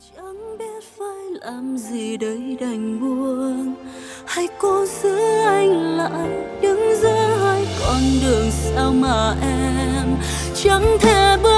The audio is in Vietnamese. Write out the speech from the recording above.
Chẳng biết phải làm gì đây đành buông, hay cố giữ anh lại đứng giữa hai con đường sao mà em chẳng thể bước